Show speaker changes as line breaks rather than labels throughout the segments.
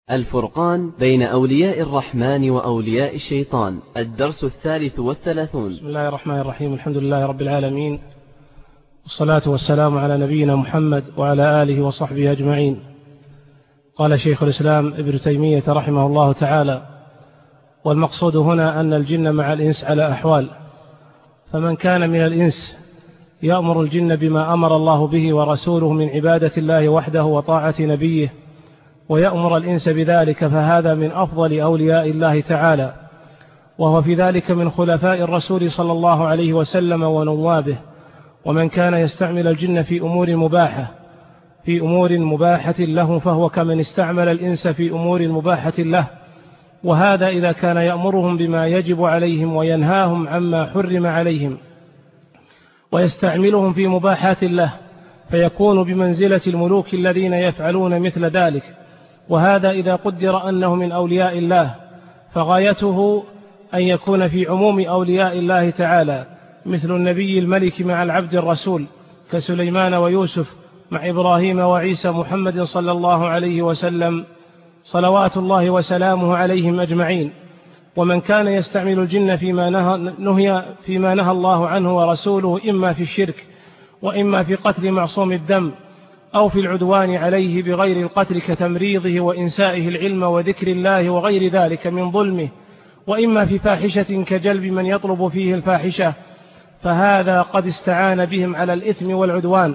الفرقان بين أولياء الرحمن وأولياء الشيطان، الدرس 33.
بسم الله الرحمن الرحيم. الحمد لله رب العالمين، والصلاة والسلام على نبينا محمد وعلى آله وصحبه أجمعين. قال شيخ الإسلام ابن تيمية رحمه الله تعالى: والمقصود هنا أن الجن مع الإنس على أحوال، فمن كان من الإنس يأمر الجن بما أمر الله به ورسوله من عبادة الله وحده وطاعة نبيه، ويأمر الإنس بذلك، فهذا من أفضل أولياء الله تعالى، وهو في ذلك من خلفاء الرسول صلى الله عليه وسلم ونوابه. ومن كان يستعمل الجن في أمور مباحة له، فهو كمن استعمل الإنس في أمور مباحة له، وهذا إذا كان يأمرهم بما يجب عليهم وينهاهم عما حرم عليهم، ويستعملهم في مباحات الله، فيكون بمنزلة الملوك الذين يفعلون مثل ذلك. وهذا إذا قدر أنه من أولياء الله، فغايته أن يكون في عموم أولياء الله تعالى، مثل النبي الملك مع العبد الرسول كسليمان ويوسف، مع إبراهيم وعيسى محمد صلى الله عليه وسلم صلوات الله وسلامه عليهم أجمعين. ومن كان يستعمل الجن فيما نهى الله عنه ورسوله، إما في الشرك، وإما في قتل معصوم الدم، أو في العدوان عليه بغير القتل كتمريضه وإنسائه العلم وذكر الله وغير ذلك من ظلمه، وإما في فاحشة كجلب من يطلب فيه الفاحشة، فهذا قد استعان بهم على الإثم والعدوان.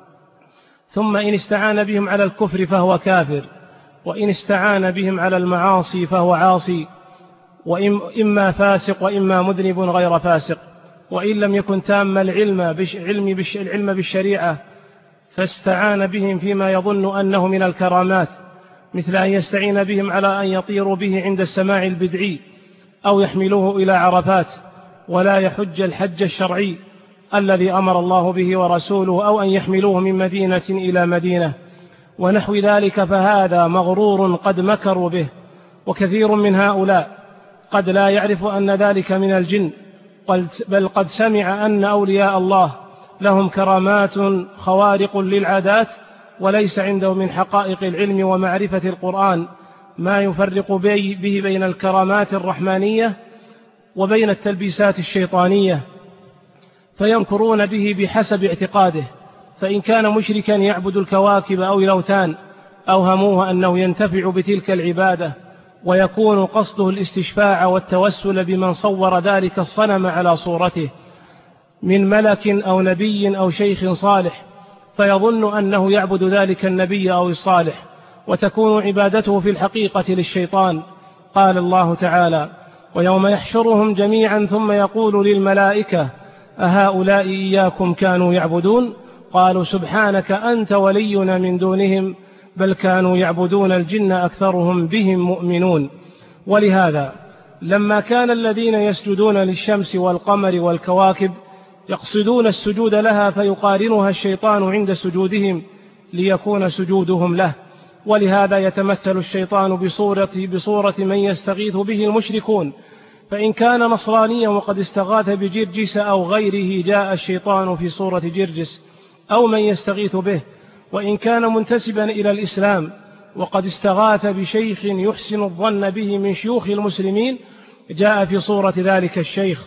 ثم إن استعان بهم على الكفر فهو كافر، وإن استعان بهم على المعاصي فهو عاصي، وإما فاسق وإما مذنب غير فاسق. وإن لم يكن تام العلم بالشريعة، فاستعان بهم فيما يظن أنه من الكرامات، مثل أن يستعين بهم على أن يطيروا به عند السماع البدعي، أو يحملوه إلى عرفات ولا يحج الحج الشرعي الذي أمر الله به ورسوله، أو أن يحملوه من مدينة إلى مدينة ونحو ذلك، فهذا مغرور قد مكروا به. وكثير من هؤلاء قد لا يعرف أن ذلك من الجن، بل قد سمع أن أولياء الله لهم كرامات خوارق للعادات، وليس عنده من حقائق العلم ومعرفة القرآن ما يفرق به بين الكرامات الرحمانية وبين التلبيسات الشيطانية، فينكرون به بحسب اعتقاده. فإن كان مشركا يعبد الكواكب أو الأوثان، أوهموه أنه ينتفع بتلك العبادة، ويكون قصده الاستشفاع والتوسل بمن صور ذلك الصنم على صورته من ملك أو نبي أو شيخ صالح، فيظن أنه يعبد ذلك النبي أو الصالح، وتكون عبادته في الحقيقة للشيطان. قال الله تعالى: ويوم يحشرهم جميعا ثم يقول للملائكة أهؤلاء إياكم كانوا يعبدون؟ قالوا سبحانك أنت ولينا من دونهم بل كانوا يعبدون الجن أكثرهم بهم مؤمنون. ولهذا لما كان الذين يسجدون للشمس والقمر والكواكب يقصدون السجود لها، فيقارنها الشيطان عند سجودهم ليكون سجودهم له. ولهذا يتمثل الشيطان بصورة من يستغيث به المشركون، فإن كان نصرانيا وقد استغاث بجرجس أو غيره، جاء الشيطان في صورة جرجس أو من يستغيث به. وإن كان منتسبا إلى الإسلام وقد استغاث بشيخ يحسن الظن به من شيوخ المسلمين، جاء في صورة ذلك الشيخ.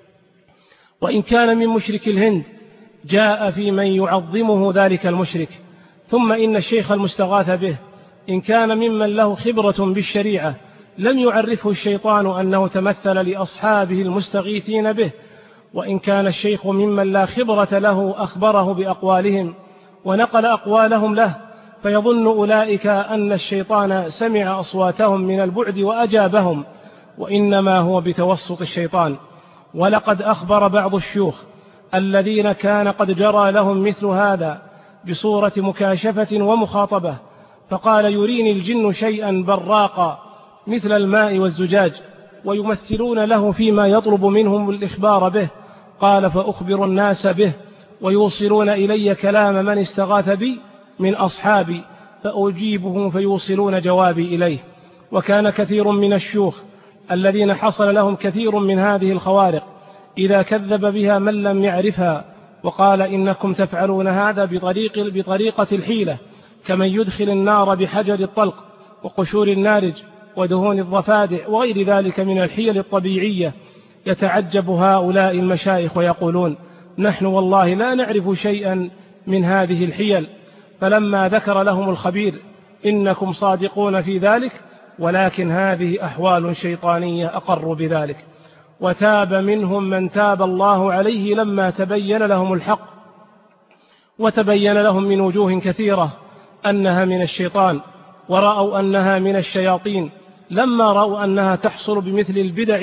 وإن كان من مشرك الهند، جاء في من يعظمه ذلك المشرك. ثم إن الشيخ المستغاث به إن كان ممن له خبرة بالشريعة، لم يعرفه الشيطان أنه تمثل لأصحابه المستغيثين به. وإن كان الشيخ ممن لا خبرة له، أخبره بأقوالهم ونقل أقوالهم له، فيظن أولئك أن الشيطان سمع أصواتهم من البعد وأجابهم، وإنما هو بتوسط الشيطان. ولقد أخبر بعض الشيوخ الذين كان قد جرى لهم مثل هذا بصورة مكاشفة ومخاطبة، فقال: يريني الجن شيئا براقا مثل الماء والزجاج، ويمثلون له فيما يطلب منهم الإخبار به. قال: فأخبر الناس به، ويوصلون إلي كلام من استغاث بي من أصحابي، فأجيبهم فيوصلون جوابي إليه. وكان كثير من الشيوخ الذين حصل لهم كثير من هذه الخوارق إذا كذب بها من لم يعرفها وقال: إنكم تفعلون هذا بطريقة الحيلة، كمن يدخل النار بحجر الطلق، وقشور النارج ودهون الضفادع وغير ذلك من الحيل الطبيعية، يتعجب هؤلاء المشايخ ويقولون: نحن والله لا نعرف شيئا من هذه الحيل. فلما ذكر لهم الخبير: إنكم صادقون في ذلك، ولكن هذه أحوال شيطانية، أقروا بذلك. وتاب منهم من تاب الله عليه لما تبين لهم الحق، وتبين لهم من وجوه كثيرة أنها من الشيطان، ورأوا أنها من الشياطين، لما رأوا أنها تحصل بمثل البدع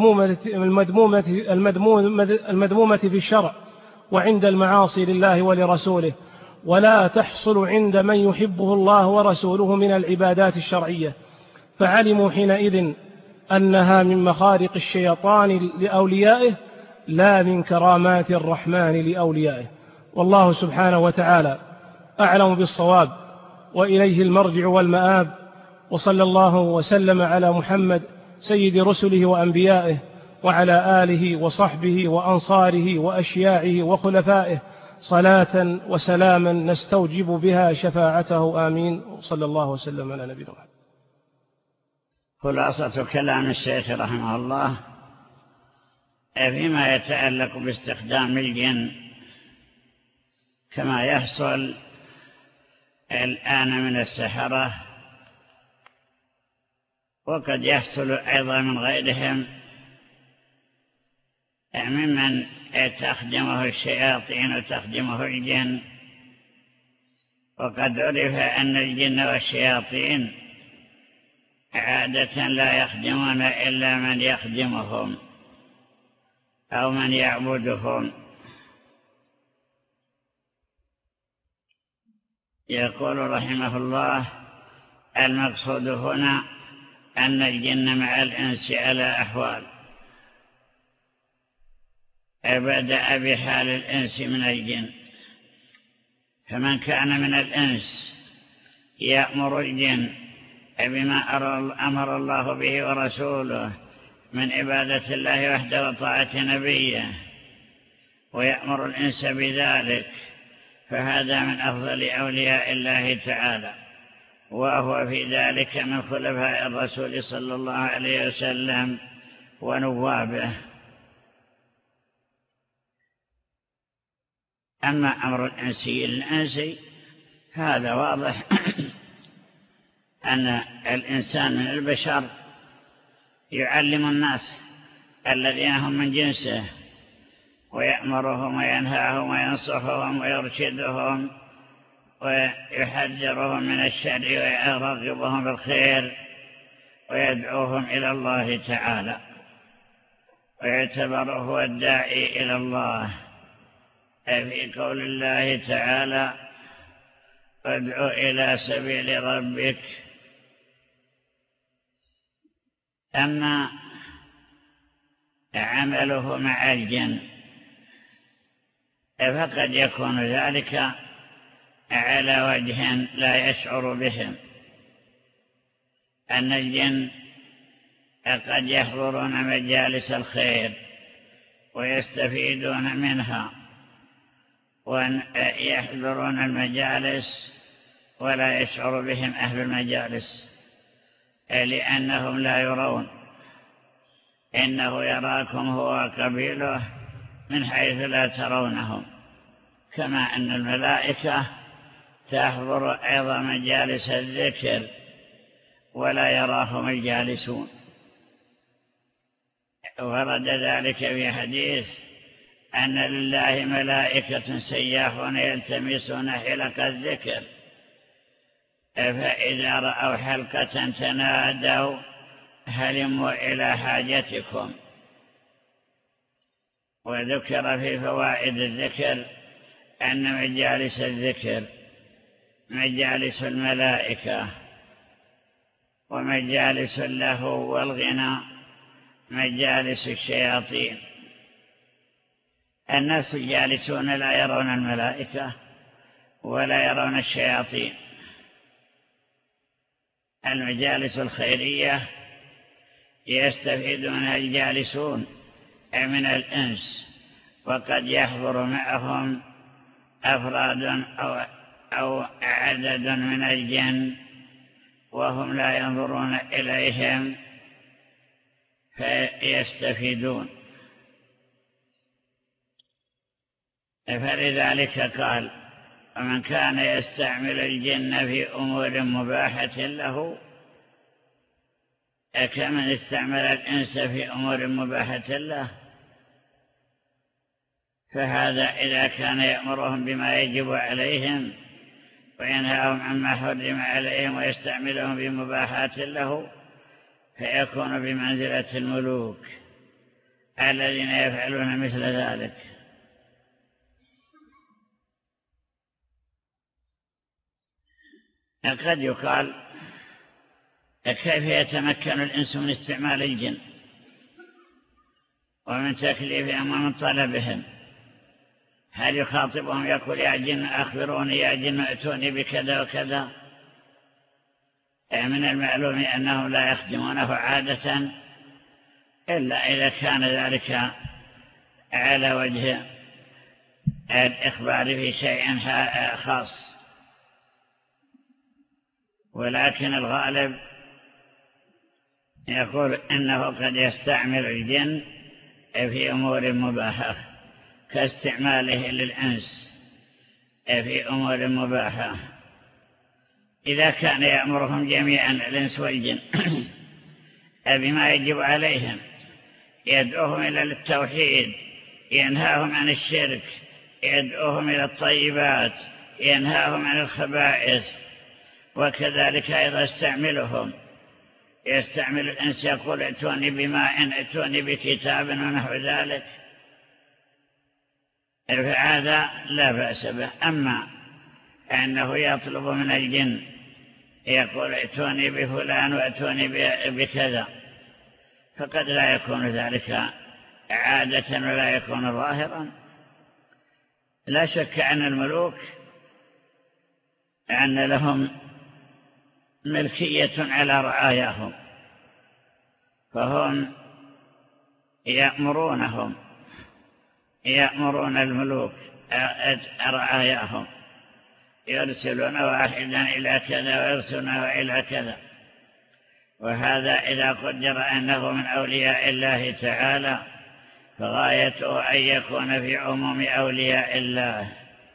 المذمومة في الشرع وعند المعاصي لله ولرسوله، ولا تحصل عند من يحبه الله ورسوله من العبادات الشرعية. فعلموا حينئذ أنها من مخارق الشيطان لأوليائه لا من كرامات الرحمن لأوليائه. والله سبحانه وتعالى أعلم بالصواب، وإليه المرجع والمآب. وصلى الله وسلم على محمد سيد رسله وأنبيائه، وعلى آله وصحبه وأنصاره وأشياعه وخلفائه، صلاة وسلاما نستوجب بها شفاعته، آمين. وصلى الله وسلم على نبينا محمد.
خلاصة كلام الشيخ رحمه الله فيما يتعلق باستخدام الجن كما يحصل الآن من السحرة، وقد يحصل أيضا من غيرهم ممن تخدمه الشياطين وتخدمه الجن. وقد عرف أن الجن والشياطين عادة لا يخدمون إلا من يخدمهم أو من يعبدهم. يقول رحمه الله: المقصود هنا أن الجن مع الإنس على أحوال، بدأ بحال الإنس من الجن، فمن كان من الإنس يأمر الجن بما أمر الله به ورسوله من عبادة الله وحده وطاعة نبيه، ويأمر الإنس بذلك، فهذا من أفضل أولياء الله تعالى، وهو في ذلك من خلفاء الرسول صلى الله عليه وسلم ونوابه. أما أمر الإنسي للإنسي هذا واضح أن الإنسان من البشر يعلم الناس الذين هم من جنسه، ويأمرهم وينهاهم وينصحهم ويرشدهم ويحذرهم من الشر ويرغبهم بالخير ويدعوهم إلى الله تعالى، ويعتبر هو الداعي إلى الله في قول الله تعالى: ادع إلى سبيل ربك. أما عمله مع الجن فقد يكون ذلك على وجه لا يشعر بهم، أن الجن قد يحضرون مجالس الخير ويستفيدون منها، ويحضرون المجالس ولا يشعر بهم أهل المجالس، لأنهم لا يرون، إنه يراكم هو وقبيله من حيث لا ترونهم، كما أن الملائكة تحضر أيضا مجالس الذكر ولا يراهم الجالسون. ورد ذلك في حديث أن لله ملائكة سياحون يلتمسون حلق الذكر، فإذا رأوا حلقة تنادوا هلموا إلى حاجتكم. وذكر في فوائد الذكر أن مجالس الذكر مجالس الملائكة، ومجالس اللهو والغنى مجالس الشياطين. الناس الجالسون لا يرون الملائكة ولا يرون الشياطين. المجالس الخيرية يستفيدون الجالسون من الإنس، وقد يحضر معهم أفراد أو عدد من الجن، وهم لا ينظرون إليهم فيستفيدون. فلذلك قال: ومن كان يستعمل الجن في أمور مباحة له كمن استعمل الإنس في أمور مباحة له، فهذا إذا كان يأمرهم بما يجب عليهم وينهاهم عما حرم عليهم ويستعملهم بمباحات له فيكون بمنزلة الملوك الذين يفعلون مثل ذلك. قد يقال: كيف يتمكن الإنس من استعمال الجن ومن تكليفهم ومن طلبهم؟ هل يخاطبهم يقول: يا جن أخبروني، يا جن ائتوني بكذا وكذا؟ من المعلوم أنهم لا يخدمونه عادة إلا إذا كان ذلك على وجه الإخبار في شيء خاص، ولكن الغالب يقول إنه قد يستعمل الجن في أمور مباحة كاستعماله للإنس في أمور مباحة، إذا كان يأمرهم جميعا الإنس والجن بما يجب عليهم، يدعوهم إلى التوحيد، ينهاهم عن الشرك، يدعوهم إلى الطيبات، ينهاهم عن الخبائث. وكذلك أيضا يستعمل الإنس يقول: ائتوني بماء، ائتوني بكتاب ونحو ذلك، فهذا لا بأس به. أما أنه يطلب من الجن يقول: ائتوني بفلان وائتوني بكذا، فقد لا يكون ذلك عادة ولا يكون ظاهرا. لا شك أن الملوك أن لهم ملكية على رعاياهم، فهم يأمرون الملوك رعاياهم، يرسلون واحدا إلى كذا ويرسلونه إلى كذا. وهذا إذا قدر أنه من أولياء الله تعالى فغايته أن يكون في عموم أولياء الله،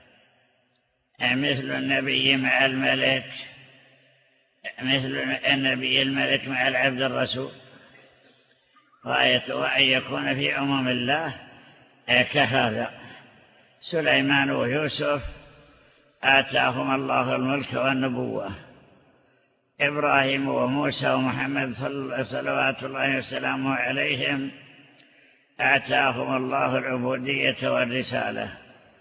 مثل النبي مع الملك، مثل النبي الملك مع العبد الرسول، غايته أن يكون في عموم الله كهذا. سليمان ويوسف آتاهم الله الملك والنبوة، إبراهيم وموسى ومحمد صلوات الله وسلامه عليهم آتاهم الله العبودية والرسالة.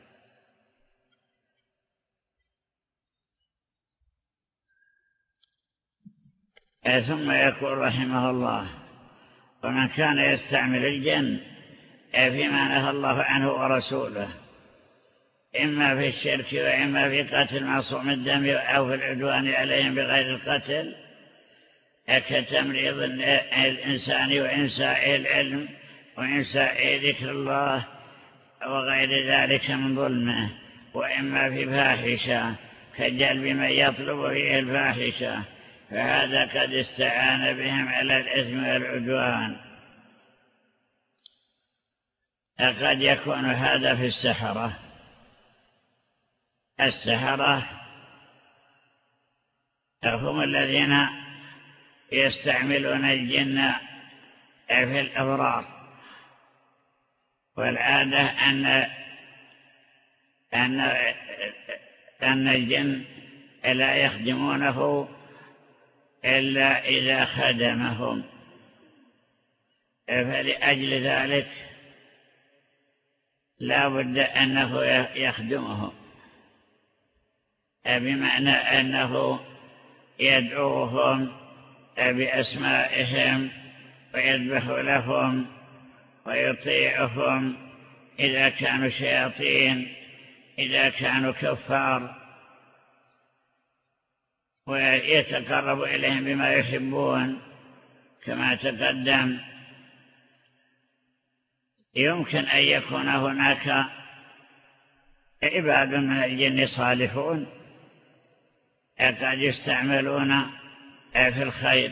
ثم يقول رحمه الله: ومن كان يستعمل الجن فيما نهى الله عنه ورسوله، إما في الشرك وإما في قتل معصوم الدم أو في العدوان عليهم بغير القتل، كتمريض الإنسان وإنساء العلم وإنساء ذكر الله وغير ذلك من ظلمه، وإما في فاحشة كجلب من يطلب فيه الفاحشة، فهذا قد استعان بهم على الإثم والعدوان. قد يكون هذا في السحرة هم الذين يستعملون الجن في الأضرار، والعادة أن الجن لا يخدمونه إلا إذا خدمهم، فلأجل ذلك لا بد أنه يخدمهم، بمعنى أنه يدعوهم بأسمائهم ويذبح لهم ويطيعهم إذا كانوا شياطين، إذا كانوا كفار، ويتقرب إليهم بما يحبون كما تقدم. يمكن أن يكون هناك عباد من الجن صالحون قد يستعملون في الخير،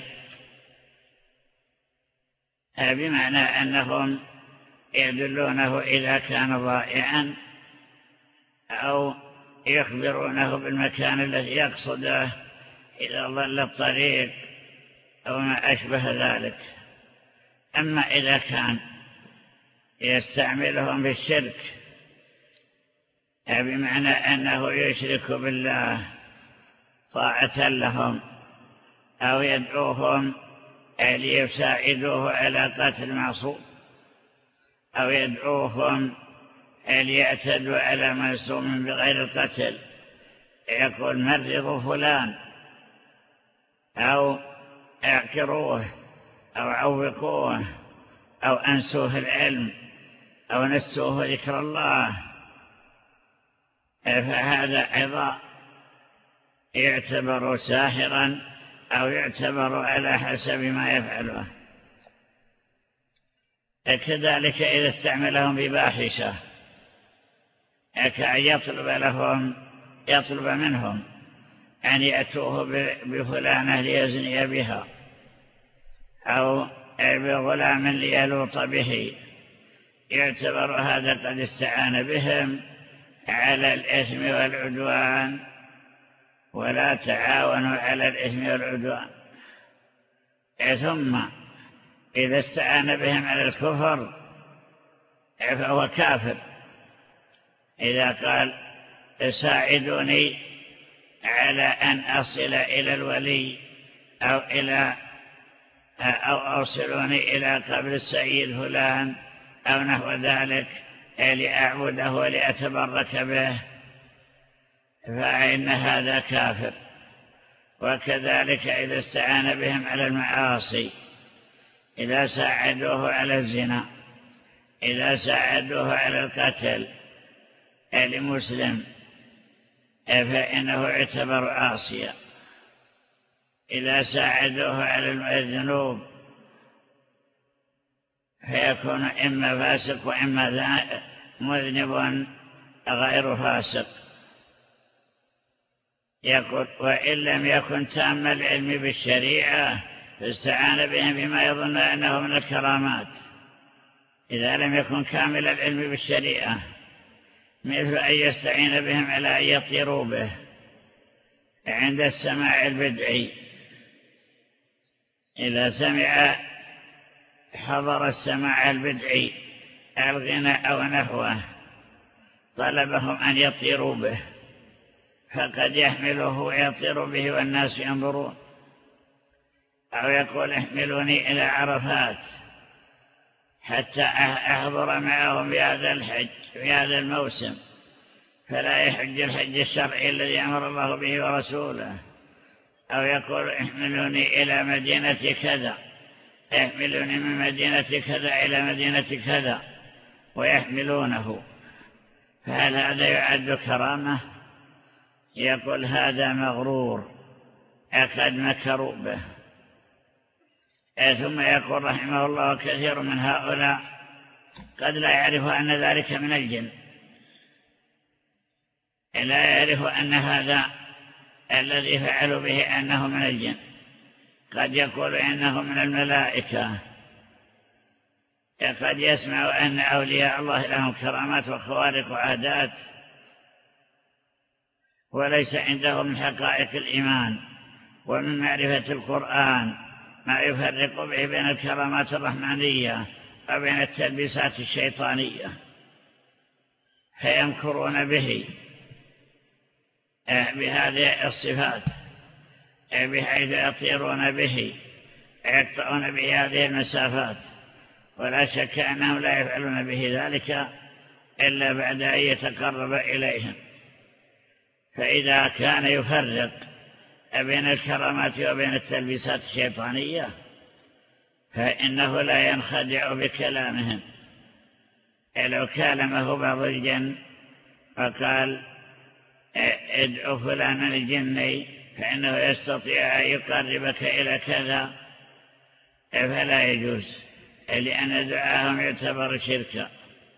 بمعنى أنهم يدلونه إذا كان ضائعا أو يخبرونه بالمكان الذي يقصده إذا ضل الطريق أو ما أشبه ذلك. أما إذا كان يستعملهم في الشرك بمعنى أنه يشرك بالله طاعة لهم أو يدعوهم ليساعدوه على قتل معصوم أو يدعوهم ليعتدوا على معصوم بغير القتل، يقول مرضوا فلان أو اعكروه أو عوقوه أو أنسوه العلم أو نسوه ذكر الله، فهذا أيضا يعتبر ساحرا أو يعتبر على حسب ما يفعله. كذلك إذا استعملهم بفاحشة كأن يطلب منهم أن يأتوه بفلانة ليزني بها أو بغلام ليلوط به، يعتبر هذا قد استعان بهم على الإثم والعدوان، ولا تعاونوا على الإثم والعدوان. ثم إذا استعان بهم على الكفر فهو كافر. إذا قال ساعدوني على أن أصل إلى الولي أو أوصلوني إلى قبر السيد فلان أو نحو ذلك لأعبده ولأتبرك به، فإن هذا كافر. وكذلك إذا استعان بهم على المعاصي، إذا ساعدوه على الزنا، إذا ساعدوه على القتل لمسلم، فإنه يعتبر عاصيا. إذا ساعدوه على الذنوب فيكون إما فاسق وإما مذنب غير فاسق. يقول وإن لم يكن تام العلم بالشريعة فاستعان بهم بما يظن أنه من الكرامات. إذا لم يكن كامل العلم بالشريعة، مثل أن يستعين بهم على أن يطيروا به عند السماع البدعي، إذا حضر السماع البدعي الغناء أو نحوه طلبهم أن يطيروا به، فقد يحمله ويطير به والناس ينظرون. أو يقول احملوني إلى عرفات حتى أحضر معهم في هذا الموسم، فلا يحج الحج الشرعي الذي أمر الله به ورسوله. أو يقول احملوني إلى مدينة كذا، يحملوني من مدينة كذا إلى مدينة كذا ويحملونه، فهل هذا يعد كرامة؟ يقول هذا مغرور قد مكروا به. ثم يقول رحمه الله كثير من هؤلاء قد لا يعرف أن ذلك من الجن، لا يعرف أن هذا الذي فعلوا به أنه من الجن، قد يقول إنه من الملائكة، قد يسمع أن أولياء الله لهم كرامات وخوارق وعادات وليس عندهم من حقائق الإيمان ومن معرفة القرآن ما يفرق به بين الكرامات الرحمانية وبين التلبيسات الشيطانية، فيمكرون به بهذه الصفات بحيث يطيرون به يقطعون بهذه المسافات، ولا شك أنهم لا يفعلون به ذلك إلا بعد أن يتقرب إليهم. فإذا كان يفرق بين الكرامات وبين التلبيسات الشيطانية فإنه لا ينخدع بكلامهم. لو كلمه بعض الجن وقال ادعو فلانا الجني فإنه يستطيع أن يقربك إلى كذا، فلا يجوز، لأن دعاهم يعتبر شركا.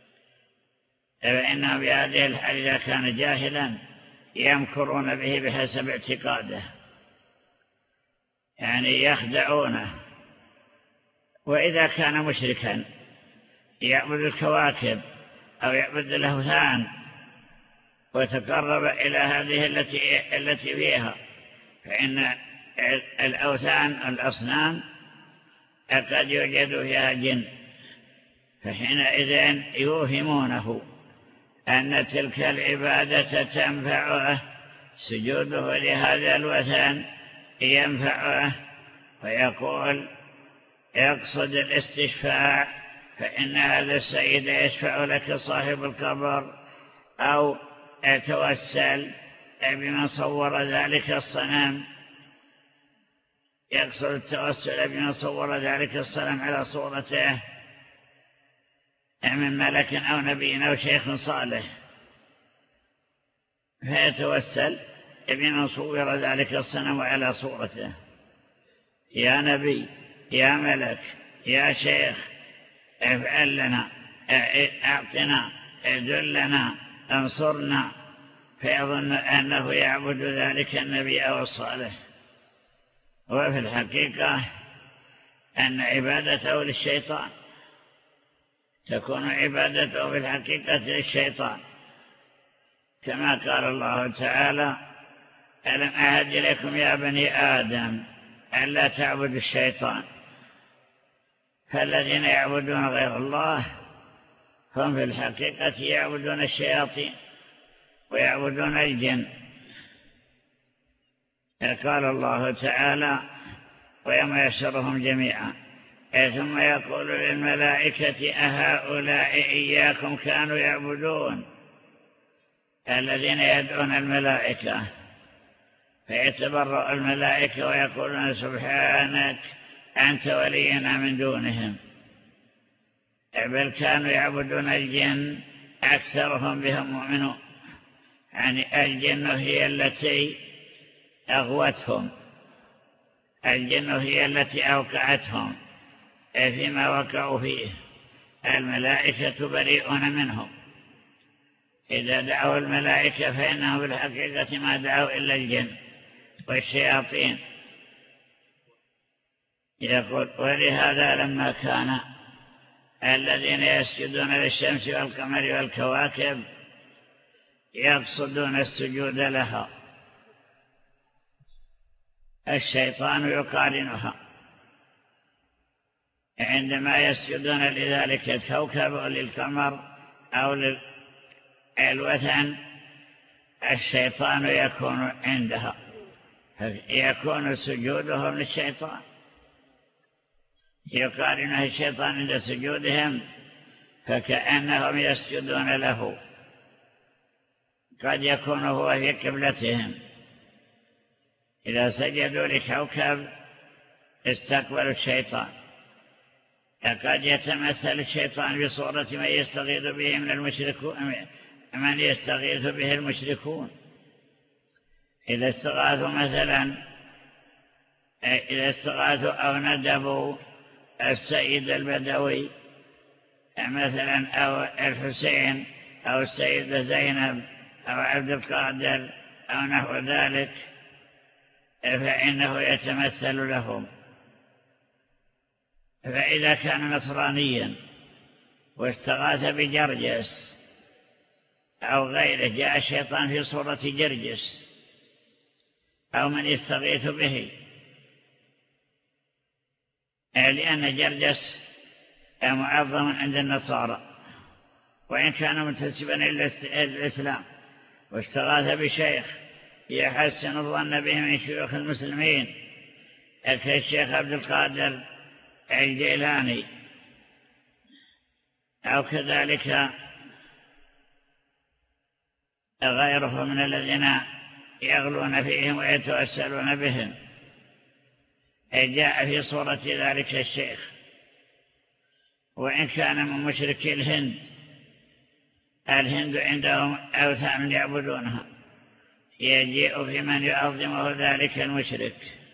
فإنه بهذه الحال إذا كان جاهلا يمكرون به بحسب اعتقاده. يعني يخدعونه. وإذا كان مشركا يعبد الكواكب أو يعبد الأوثان وتقرب إلى هذه التي فيها، فإن الأوثان الأصنام قد يوجد فيها جن، فحينئذ يوهمونه أن تلك العبادة تنفعه، سجوده لهذا الوثن ينفعه، ويقول يقصد الاستشفاع، فإن هذا السيد يشفع لك صاحب القبر، أو يتوسل بمن صور ذلك الصنم، يقصد التوسل بمن صور ذلك الصنم على صورته من ملك أو نبي أو شيخ صالح، فيتوسل بمن صور ذلك الصنم على صورته: يا نبي، يا ملك، يا شيخ، افعل لنا، اعطنا، ادلنا، انصرنا، فيظن أنه يعبد ذلك النبي أو الصالح. وفي الحقيقة أن عبادته للشيطان، تكون عبادته في الحقيقة للشيطان، كما قال الله تعالى: ألم أعهد إليكم يا بني آدم ألا تعبدوا الشيطان. فالذين يعبدون غير الله هم في الحقيقة يعبدون الشياطين ويعبدون الجن. قال الله تعالى: ويوم يحشرهم جميعا ثم يقول للملائكة أهؤلاء إياكم كانوا يعبدون. الذين يدعون الملائكة فيتبرأ الملائكة ويقولون: سبحانك أنت ولينا من دونهم. بل كانوا يعبدون الجن، أكثرهم بهم مؤمنون. يعني الجن هي التي أغوتهم، الجن هي التي أوقعتهم فيما وقعوا فيه. الملائكة بريئون منهم. إذا دعوا الملائكة فإنهم بالحقيقة ما دعوا إلا الجن والشياطين. يقول: ولهذا لما كان الذين يسجدون للشمس والقمر والكواكب يقصدون السجود لها، الشيطان يقارنها عندما يسجدون لذلك الكوكب أو للقمر أو للوثن، الشيطان يكون عندها، يكون سجودهم للشيطان، يقارنه الشيطان عند سجودهم فكأنهم يسجدون له. قد يكون هو في قبلتهم، إذا سجدوا لكوكب استقبلوا الشيطان. قد يتمثل الشيطان بصورة من يستغيث به من المشركون، من يستغيث به المشركون. إذا استغاثوا مثلا، إذا استغاثوا أو ندبوا السيد البدوي مثلا، أو الحسين، أو السيدة زينب، أو عبد القادر، أو نحو ذلك، فإنه يتمثل لهم. فإذا كان نصرانيا واستغاث بجرجس أو غيره، جاء الشيطان في صورة جرجس أو من يستغيث به، لأن جرجس معظم عند النصارى وإن كان منتسبا إلى الإسلام، واستغاث بشيخ يحسن الظن به من شيوخ المسلمين كالشيخ عبد القادر الجيلاني، أو كذلك غيره من الذين يغلون فيهم ويتوسلون بهم، جاء في صورة ذلك الشيخ. وإن كان من مشركي الهند عندهم أوثان يعبدونها، يجيء في من يعظمه ذلك المشرك،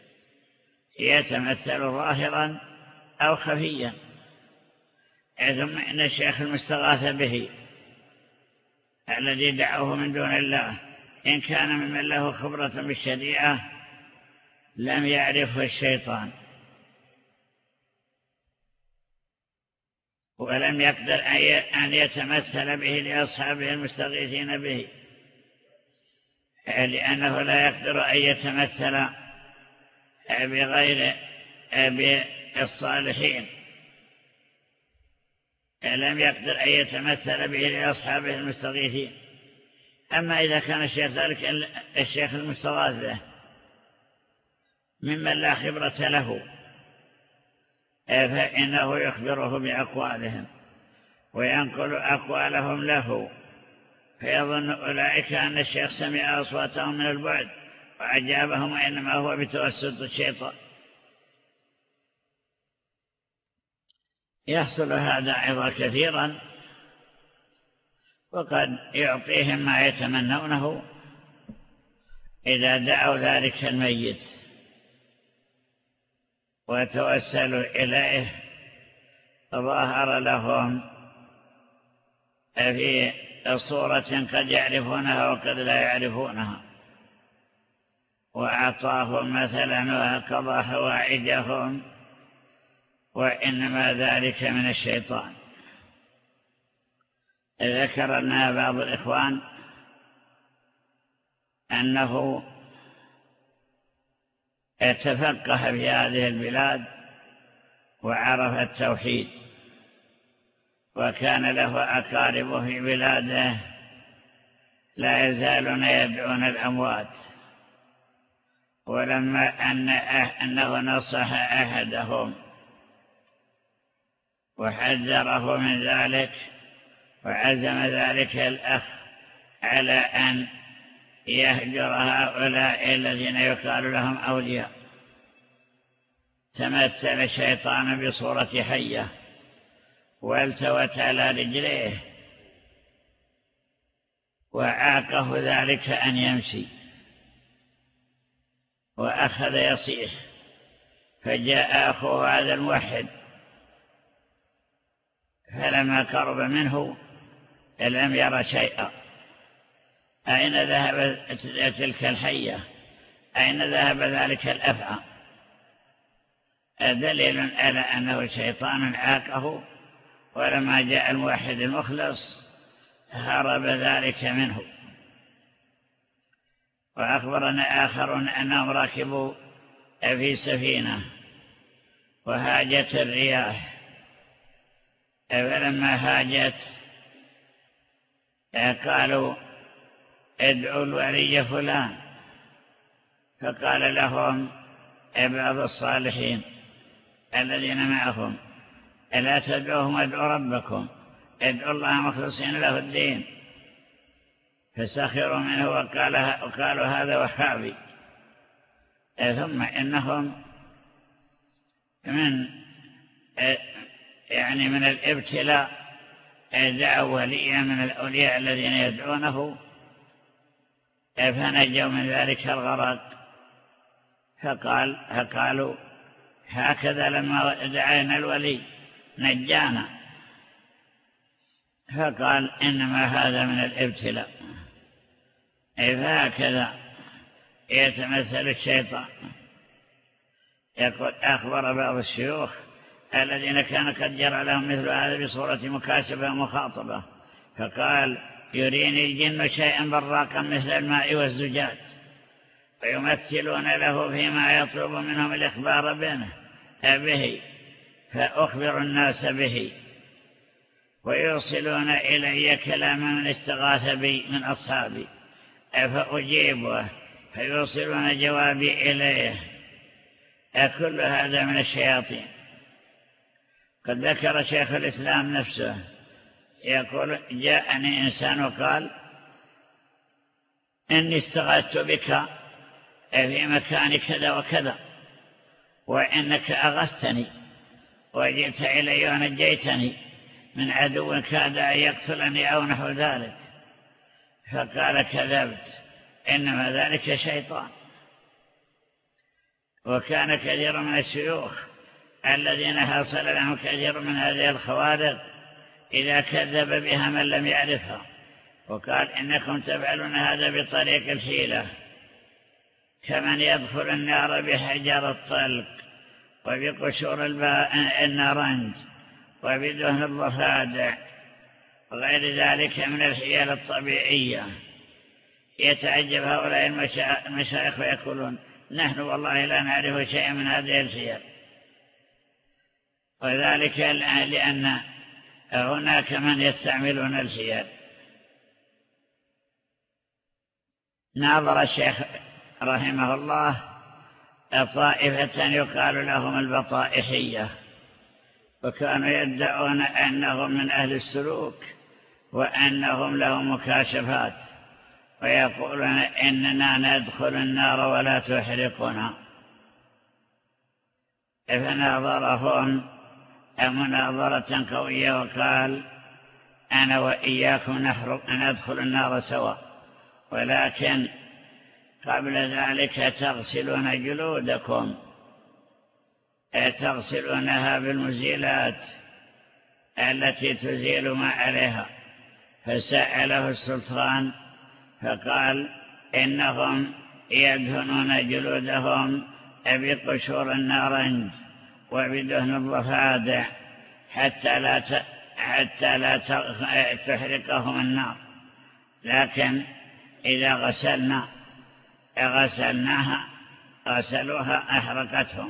يتمثل ظاهرا أو خفيا. ثم إن الشيخ المستغاث به الذي دعوه من دون الله، إن كان ممن له خبرة بالشريعة لم يعرفه الشيطان ولم يقدر أن يتمثل به لأصحابه المستغيثين به، لأنه لا يقدر أن يتمثل بغير بالصالحين، لم يقدر أن يتمثل به لأصحابه المستغيثين. أما إذا كان الشيخ ذلك الشيخ المستغاث به ممن لا خبرة له، فإنه يخبره بأقوالهم وينقل أقوالهم له، فيظن أولئك أن الشيخ سمع أصواتهم من البعد وأجابهم، وإنما هو بتوسط الشيطان. يحصل هذا أيضا كثيرا، وقد يعطيهم ما يتمنونه إذا دعوا ذلك الميت وتوسلوا إليه، ظهر لهم في صورة قد يعرفونها وقد لا يعرفونها، وأعطاهم مثلا وقضى حوائجهم، وإنما ذلك من الشيطان. ذكر لنا بعض الإخوان أنه تفقه في هذه البلاد وعرف التوحيد، وكان له أقارب في بلاده لا يزالون يدعون الأموات، ولما أنه نصح أحدهم وحذره من ذلك وعزم ذلك الأخ على أن يهجر هؤلاء الذين يقال لهم أولياء، تمثل الشيطان بصورة حية والتوت على رجليه وعاقه ذلك أن يمشي، وأخذ يصيح. فجاء أخوه هذا الموحد، فلما قرب منه لم يرى شيئا. أين ذهب تلك الحية؟ أين ذهب ذلك الأفعى؟ دليل على أنه شيطان عاقه، ولما جاء الموحد المخلص هرب ذلك منه. وأخبرنا آخرون أنهم ركبوا في سفينة وهاجت الرياح، فلما هاجت قالوا ادعوا الولي فلان، فقال لهم بعض الصالحين الذين معهم ألا تدعوهم ادعوا ربكم، ادعوا الله مخلصين له الدين. فسخروا منه وقالوا هذا وهابي. ثم إنهم من الابتلاء دعوا وليا من الأولياء الذين يدعونه، فنجوا من ذلك الغرق. فقالوا هكذا لما دعينا الولي نجانا. فقال إنما هذا من الابتلاء. فهكذا يتمثل الشيطان. يقول أخبر بعض الشيوخ الذين كان قد جرى لهم مثل هذا بصورة مكاشفة ومخاطبة، فقال يريني الجن شيئا براقا مثل الماء والزجاج، ويمثلون له فيما يطلب منهم الإخبار به، فأخبر الناس به، ويوصلون إلي كلام من استغاث بي من أصحابي فأجيبه، فيوصلون جوابي إليه. كل هذا من الشياطين. قد ذكر شيخ الإسلام نفسه يقول جاءني إنسان وقال إني استغاثت بك في مكان كذا وكذا، وإنك أغثتني وجئت إلي ونجيتني من عدو كاد أن يقتلني أو نحو ذلك. فقال كذبت، إنما ذلك شيطان. وكان كثير من الشيوخ الذين حصل لهم كثير من هذه الخوارق إذا كذب بها من لم يعرفها وقال إنكم تفعلون هذا بطريق الحيلة، كمن يدخل النار بحجر الطلق وبقشور النارنج وبدهن الضفادع وغير ذلك من الحيل الطبيعية. يتعجب هؤلاء المشايخ ويقولون نحن والله لا نعرف شيئا من هذه الحيل، وذلك لأن هناك من يستعملون الحيل. ناظر الشيخ رحمه الله طائفة يقال لهم البطائحية، وكانوا يدعون أنهم من أهل السلوك وأنهم لهم مكاشفات، ويقولون إننا ندخل النار ولا تحرقنا. فناظرهم مناظرة قوية وقال أنا وإياكم ندخل النار سوا، ولكن قبل ذلك تغسلون جلودكم، تغسلونها بالمزيلات التي تزيل ما عليها. فسأله السلطان فقال إنهم يدهنون جلودهم بقشور النارنج وبدهن الضفادع حتى لا تحرقهم النار، لكن إذا غسلوها أحرقتهم.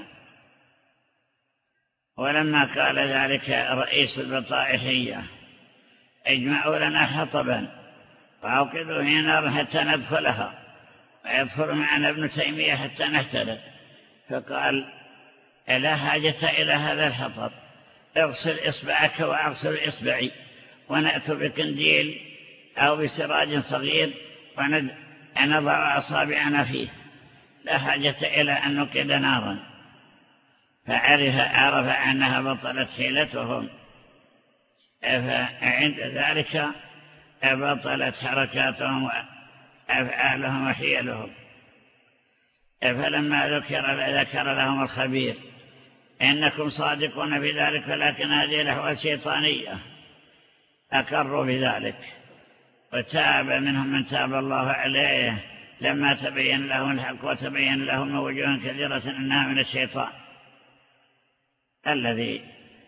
ولما قال ذلك رئيس البطائحية اجمعوا لنا حطبا وأوقدوا هنا نار حتى ندخلها، ويدخل معنا ابن تيمية حتى نهتدي. فقال لا حاجة إلى هذا الحطب، اغسل إصبعك وأغسل إصبعي، ونأتي بقنديل أو بسراج صغير ونضع أصابعنا فيه، لا حاجة إلى أن نوقد نارا. فعرف أنها بطلت حيلتهم، فعند ذلك بطلت حركاتهم وأفعالهم وحيلهم. فلما ذكر لهم الخبير إنكم صادقون في ذلك، ولكن هذه الأحوال شيطانية، أقروا بذلك. وتاب منهم من تاب الله عليه لما تبين لهم الحق وتبين لهم من وجوه كثيرة أنها من الشيطان الذي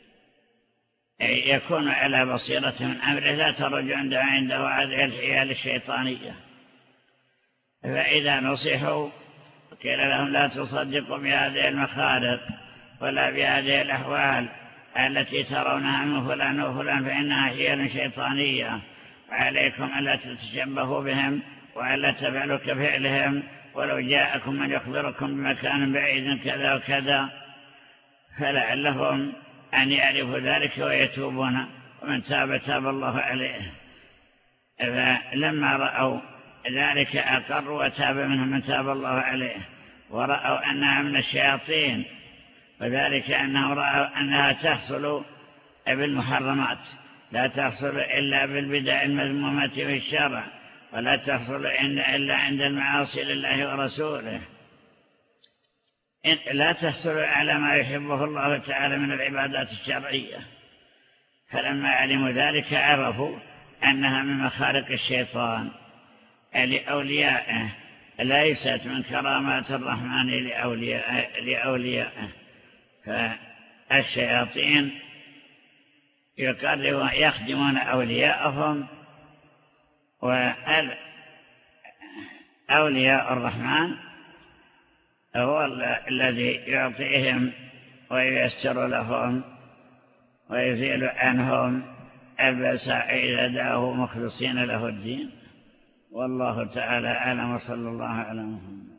يكون على بصيرة من أمره، لا ترجع عنده هذه الحيل الشيطانية. فإذا نصحوا قيل لهم لا تصدقوا بهذه المخارق ولا بهذه الأحوال التي ترونها من فلان وفلان، فإنها حيل شيطانية، وعليكم ألا تتشبهوا بهم وألا تفعلوا كفعلهم، ولو جاءكم من يخبركم بمكان بعيد كذا وكذا فلعلهم أن يعرفوا ذلك ويتوبون، ومن تاب تاب الله عليه. فلما رأوا ذلك أقروا وتاب منهم من تاب الله عليه، ورأوا أنها من الشياطين، وذلك أنهم رأوا أنها تحصل بالمحرمات، لا تحصل إلا بالبدع المذمومة في الشرع، ولا تحصل إلا عند المعاصي لله ورسوله، لا تحصل على ما يحبه الله تعالى من العبادات الشرعية. فلما علموا ذلك عرفوا أنها من مخارق الشيطان لأوليائه، ليست من كرامات الرحمن لأوليائه. فالشياطين يخدمون أولياءهم، وأولياء الرحمن هو الذي يعطيهم وييسر لهم ويزيل عنهم البأس إذا دعوا مخلصين له الدين. والله تعالى أعلم، وصلى الله على محمد.